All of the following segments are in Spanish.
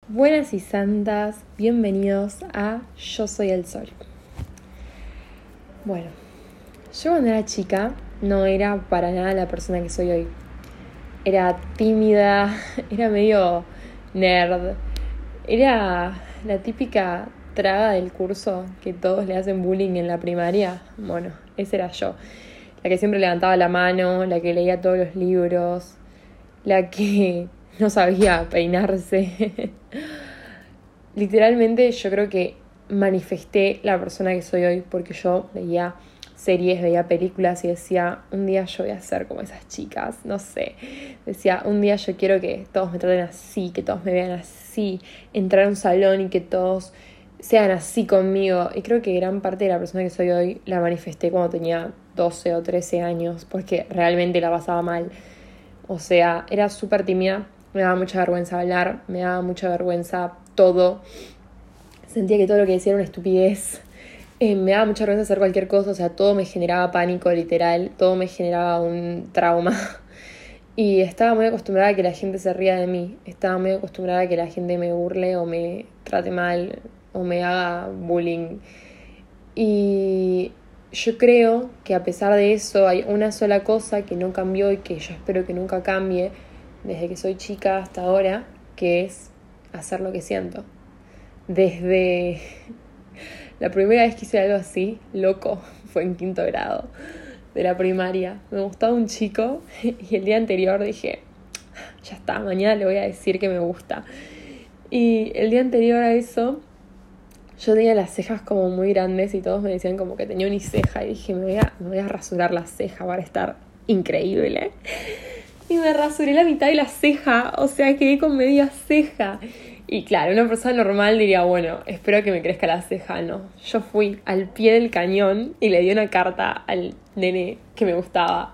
Buenas y santas, bienvenidos a Yo Soy el Sol. Bueno, yo cuando era chica no era para nada la persona que soy hoy. Era tímida, era medio nerd, era la típica traga del curso que todos le hacen bullying en la primaria. Bueno, esa era yo. La que siempre levantaba la mano, la que leía todos los libros, la que no sabía peinarse. Literalmente yo creo que manifesté la persona que soy hoy porque yo veía series, veía películas y decía, un día yo voy a ser como esas chicas, no sé. Decía, un día yo quiero que todos me traten así, que todos me vean así, entrar a un salón y que todos sean así conmigo. Y creo que gran parte de la persona que soy hoy la manifesté cuando tenía 12 o 13 años porque realmente la pasaba mal. O sea, era súper tímida, me daba mucha vergüenza hablar, me daba mucha vergüenza todo. Sentía que todo lo que decía era una estupidez. Me daba mucha vergüenza hacer cualquier cosa, o sea, todo me generaba pánico, literal, todo me generaba un trauma. Y estaba muy acostumbrada a que la gente se ría de mí, estaba muy acostumbrada a que la gente me burle o me trate mal o me haga bullying. Y yo creo que a pesar de eso hay una sola cosa que no cambió y que yo espero que nunca cambie desde que soy chica hasta ahora, que es hacer lo que siento. Desde la primera vez que hice algo así, loco, fue en 5º grado de la primaria. Me gustaba un chico y el día anterior dije, ya está, mañana le voy a decir que me gusta. Y el día anterior a eso, yo tenía las cejas como muy grandes y todos me decían como que tenía uniceja. Y dije, me voy a rasurar la ceja para estar increíble. Y me rasuré la mitad de la ceja, o sea, quedé con media ceja. Y claro, una persona normal diría, bueno, espero que me crezca la ceja. No, yo fui al pie del cañón y le di una carta al nene que me gustaba.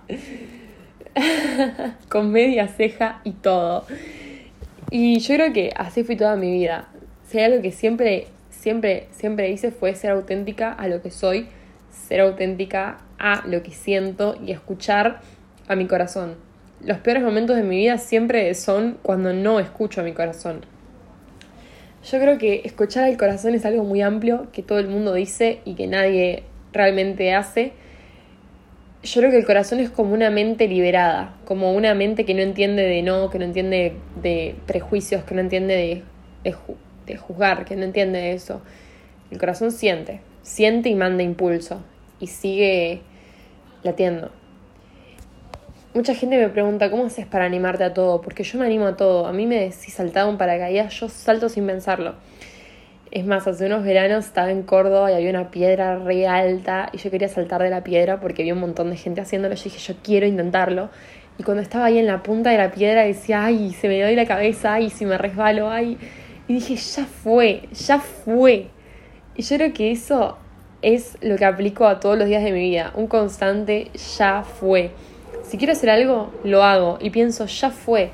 Con media ceja y todo. Y yo creo que así fui toda mi vida. Si hay algo que siempre hice fue ser auténtica a lo que soy, ser auténtica a lo que siento y escuchar a mi corazón. Los peores momentos de mi vida siempre son cuando no escucho a mi corazón. Yo creo que escuchar al corazón es algo muy amplio que todo el mundo dice y que nadie realmente hace. Yo creo que el corazón es como una mente liberada, como una mente que no entiende de no, que no entiende de prejuicios, que no entiende de juzgar, que no entiende de eso. El corazón siente y manda impulso y sigue latiendo. Mucha gente me pregunta, ¿cómo haces para animarte a todo? Porque yo me animo a todo. A mí me decís saltar un paracaídas, yo salto sin pensarlo. Es más, hace unos veranos estaba en Córdoba y había una piedra re alta y yo quería saltar de la piedra porque había un montón de gente haciéndolo. Yo dije, yo quiero intentarlo. Y cuando estaba ahí en la punta de la piedra decía, ay, se me doy la cabeza, ay, si me resbalo, ay. Y dije, ya fue. Y yo creo que eso es lo que aplico a todos los días de mi vida. Un constante ya fue. Si quiero hacer algo, lo hago y pienso, ya fue.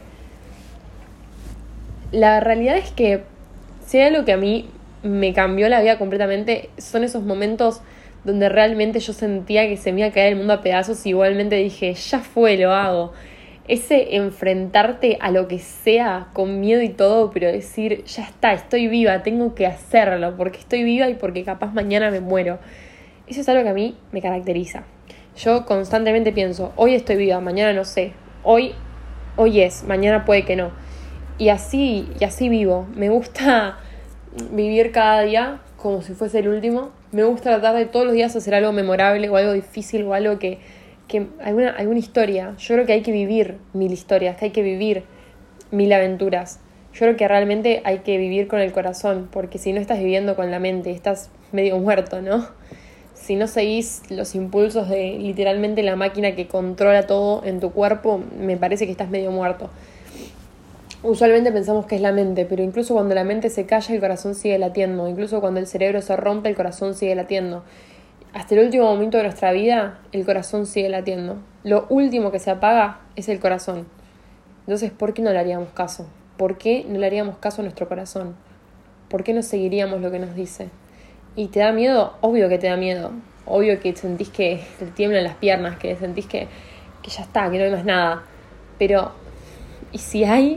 La realidad es que si hay algo que a mí me cambió la vida completamente, son esos momentos donde realmente yo sentía que se me iba a caer el mundo a pedazos y igualmente dije, ya fue, lo hago. Ese enfrentarte a lo que sea con miedo y todo, pero decir, ya está, estoy viva, tengo que hacerlo, porque estoy viva y porque capaz mañana me muero. Eso es algo que a mí me caracteriza. Yo constantemente pienso, hoy estoy viva, mañana no sé, hoy es, mañana puede que no. Y así vivo. Me gusta vivir cada día como si fuese el último. Me gusta tratar de todos los días hacer algo memorable o algo difícil o algo que alguna historia. Yo creo que hay que vivir 1000 historias, que hay que vivir 1000 aventuras. Yo creo que realmente hay que vivir con el corazón, porque si no estás viviendo con la mente, estás medio muerto, ¿no? Si no seguís los impulsos de literalmente la máquina que controla todo en tu cuerpo, me parece que estás medio muerto. Usualmente pensamos que es la mente, pero incluso cuando la mente se calla, el corazón sigue latiendo. Incluso cuando el cerebro se rompe, el corazón sigue latiendo. Hasta el último momento de nuestra vida, el corazón sigue latiendo. Lo último que se apaga es el corazón. Entonces, ¿por qué no le haríamos caso? ¿Por qué no le haríamos caso a nuestro corazón? ¿Por qué no seguiríamos lo que nos dice? ¿Y te da miedo? Obvio que te da miedo. Obvio que sentís que te tiemblan las piernas, que sentís que ya está, que no hay más nada. Pero, ¿y si hay?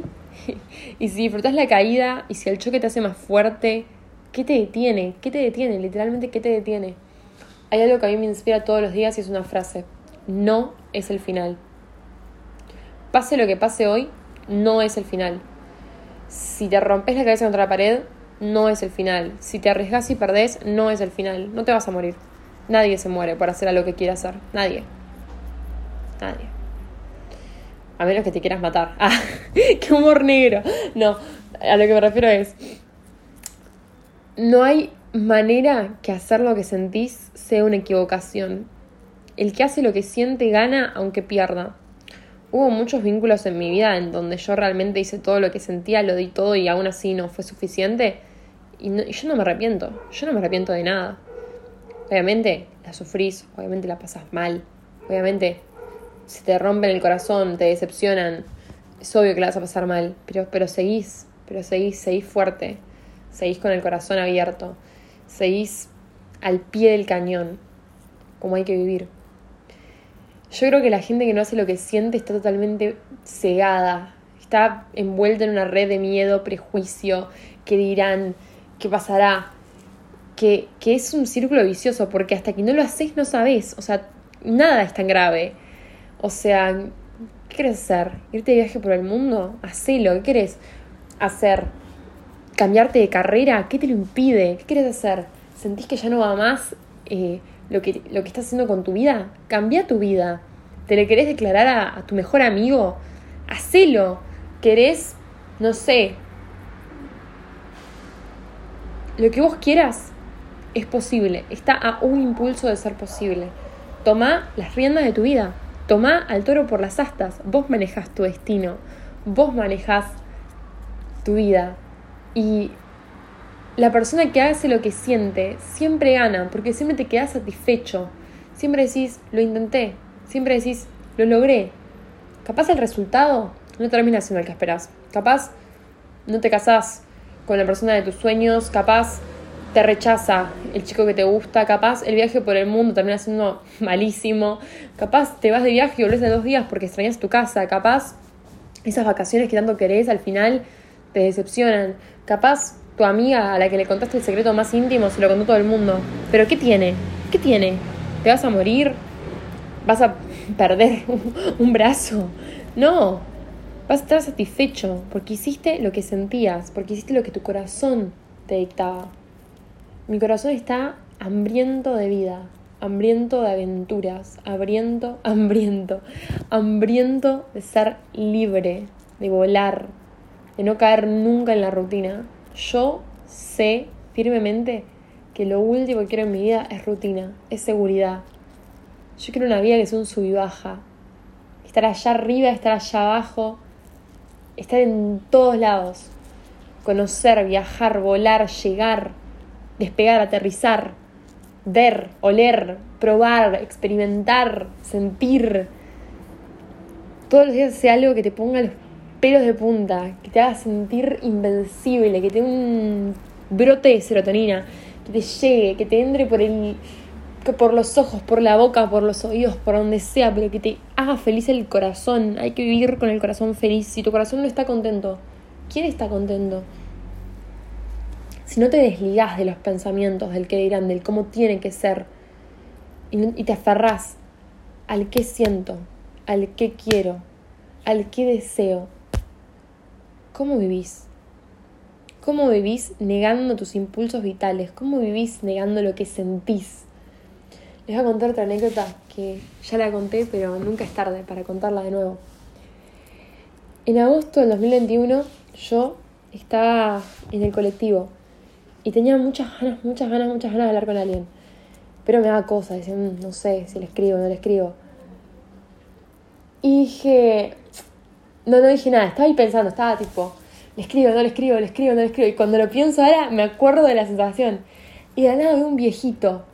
Y si disfrutás la caída y si el choque te hace más fuerte, ¿qué te detiene? ¿Qué te detiene? Literalmente, ¿qué te detiene? Hay algo que a mí me inspira todos los días y es una frase. No es el final. Pase lo que pase hoy, no es el final. Si te rompes la cabeza contra la pared, no es el final. Si te arriesgas y perdés, no es el final. No te vas a morir. Nadie se muere por hacer algo que quiera hacer. Nadie. Nadie. A menos que te quieras matar. Ah, qué humor negro. No, a lo que me refiero es... No hay manera que hacer lo que sentís sea una equivocación. El que hace lo que siente gana aunque pierda. Hubo muchos vínculos en mi vida en donde yo realmente hice todo lo que sentía, lo di todo y aún así no fue suficiente. Y yo no me arrepiento. Yo no me arrepiento de nada. Obviamente la sufrís, obviamente la pasás mal. Obviamente se te rompen el corazón, te decepcionan. Es obvio que la vas a pasar mal. Pero seguís fuerte. Seguís con el corazón abierto. Seguís al pie del cañón. Como hay que vivir. Yo creo que la gente que no hace lo que siente está totalmente cegada. Está envuelta en una red de miedo, prejuicio, qué dirán, qué pasará. Que es un círculo vicioso, porque hasta que no lo haces no sabés. O sea, nada es tan grave. O sea, ¿qué querés hacer? ¿Irte de viaje por el mundo? Hacelo. ¿Qué querés hacer? ¿Cambiarte de carrera? ¿Qué te lo impide? ¿Qué querés hacer? ¿Sentís que ya no va más lo que estás haciendo con tu vida? Cambia tu vida. ¿Te le querés declarar a tu mejor amigo? Hacelo. ¿Querés, no sé, lo que vos quieras? Es posible. Está a un impulso de ser posible. Tomá las riendas de tu vida. Tomá al toro por las astas. Vos manejás tu destino. Vos manejás tu vida. Y la persona que hace lo que siente siempre gana, porque siempre te quedás satisfecho. Siempre decís, lo intenté. Siempre decís, lo logré. Capaz el resultado no termina siendo el que esperás. Capaz no te casás con la persona de tus sueños. Capaz te rechaza el chico que te gusta. Capaz el viaje por el mundo termina siendo malísimo. Capaz te vas de viaje y volvés de 2 días porque extrañas tu casa. Capaz esas vacaciones que tanto querés al final te decepcionan. Capaz tu amiga a la que le contaste el secreto más íntimo se lo contó todo el mundo. Pero ¿qué tiene? ¿Qué tiene? ¿Te vas a morir? ¿Vas a perder un brazo? No. Vas a estar satisfecho porque hiciste lo que sentías, porque hiciste lo que tu corazón te dictaba. Mi corazón está hambriento de vida, hambriento de aventuras, hambriento de ser libre, de volar, de no caer nunca en la rutina. Yo sé firmemente que lo último que quiero en mi vida es rutina, es seguridad. Yo quiero una vida que sea un sub y baja. Estar allá arriba, estar allá abajo, estar en todos lados. Conocer, viajar, volar, llegar, despegar, aterrizar, ver, oler, probar, experimentar, sentir. Todos los días sea algo que te ponga los pelos de punta, que te haga sentir invencible, que te dé un brote de serotonina, que te llegue, que te entre por los ojos, por la boca, por los oídos, por donde sea, pero que te haga feliz el corazón. Hay que vivir con el corazón feliz. Si tu corazón no está contento, ¿quién está contento? Si no te desligás de los pensamientos, del qué dirán, del cómo tiene que ser, y te aferrás al qué siento, al qué quiero, al qué deseo, ¿cómo vivís? ¿Cómo vivís negando tus impulsos vitales? ¿Cómo vivís negando lo que sentís? Les voy a contar otra anécdota que ya la conté, pero nunca es tarde para contarla de nuevo. En agosto del 2021 yo estaba en el colectivo y tenía muchas ganas de hablar con alguien. Pero me daba cosas, decía, no sé si le escribo o no le escribo. Y dije, no dije nada, estaba ahí pensando, estaba tipo, le escribo, no le escribo. Y cuando lo pienso ahora me acuerdo de la sensación. Y de la nada veo un viejito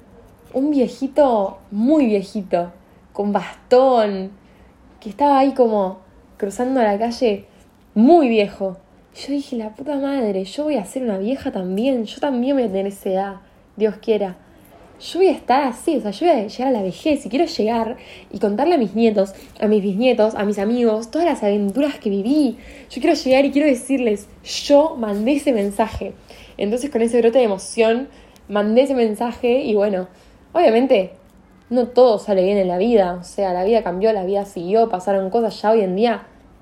muy viejito, con bastón, que estaba ahí como cruzando la calle, muy viejo. Yo dije, la puta madre, yo voy a ser una vieja también, yo también voy a tener esa edad, Dios quiera. yo voy a estar así, o sea, yo voy a llegar a la vejez y quiero llegar y contarle a mis nietos, a mis bisnietos, a mis amigos, todas las aventuras que viví. Yo quiero llegar y quiero decirles, yo mandé ese mensaje. Entonces con ese brote de emoción mandé ese mensaje y bueno, obviamente no todo sale bien en la vida, o sea, la vida cambió, la vida siguió, pasaron cosas ya hoy en día.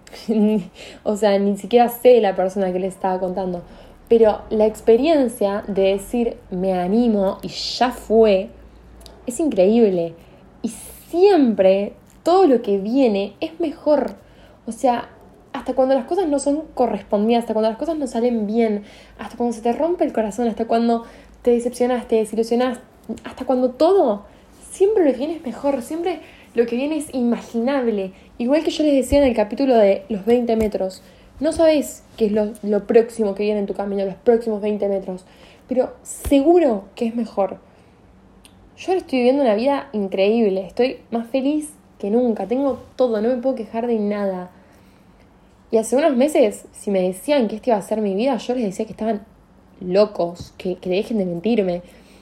O sea, ni siquiera sé la persona que les estaba contando. Pero la experiencia de decir me animo y ya fue, es increíble. Y siempre todo lo que viene es mejor. O sea, hasta cuando las cosas no son correspondidas, hasta cuando las cosas no salen bien, hasta cuando se te rompe el corazón, hasta cuando te decepcionas, te desilusionas, hasta cuando todo, siempre lo que viene es mejor, siempre lo que viene es imaginable. Igual que yo les decía en el capítulo de los 20 metros, no sabes qué es lo próximo que viene en tu camino, los próximos 20 metros, pero seguro que es mejor. Yo ahora estoy viviendo una vida increíble, estoy más feliz que nunca, tengo todo, no me puedo quejar de nada. Y hace unos meses, si me decían que esta iba a ser mi vida, yo les decía que estaban locos, que dejen de mentirme.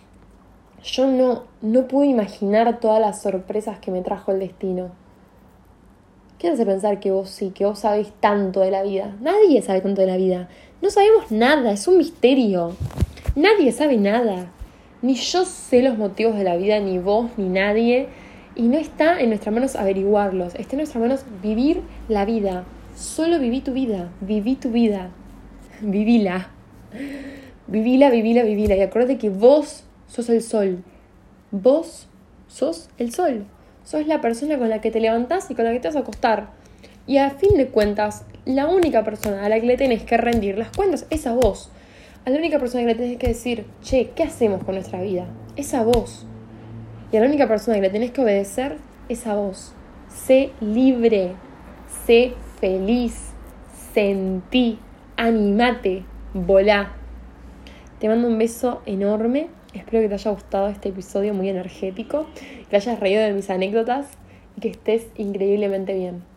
Yo no pude imaginar todas las sorpresas que me trajo el destino. ¿Qué te hace pensar que vos sí, que vos sabés tanto de la vida? Nadie sabe tanto de la vida. No sabemos nada, es un misterio. Nadie sabe nada. Ni yo sé los motivos de la vida, ni vos, ni nadie. Y no está en nuestras manos averiguarlos. Está en nuestras manos vivir la vida. Solo viví tu vida. Viví tu vida. Vivíla. Vivíla, vivíla, vivíla. Y acuérdate que vos sos el sol. Vos sos el sol. Sos la persona con la que te levantás y con la que te vas a acostar. Y a fin de cuentas, la única persona a la que le tenés que rendir las cuentas es a vos. A la única persona que le tenés que decir, che, ¿qué hacemos con nuestra vida? Es a vos. Y a la única persona que le tenés que obedecer es a vos. Sé libre. Sé feliz. Sentí. Animate. Volá. Te mando un beso enorme. Espero que te haya gustado este episodio muy energético, que te hayas reído de mis anécdotas y que estés increíblemente bien.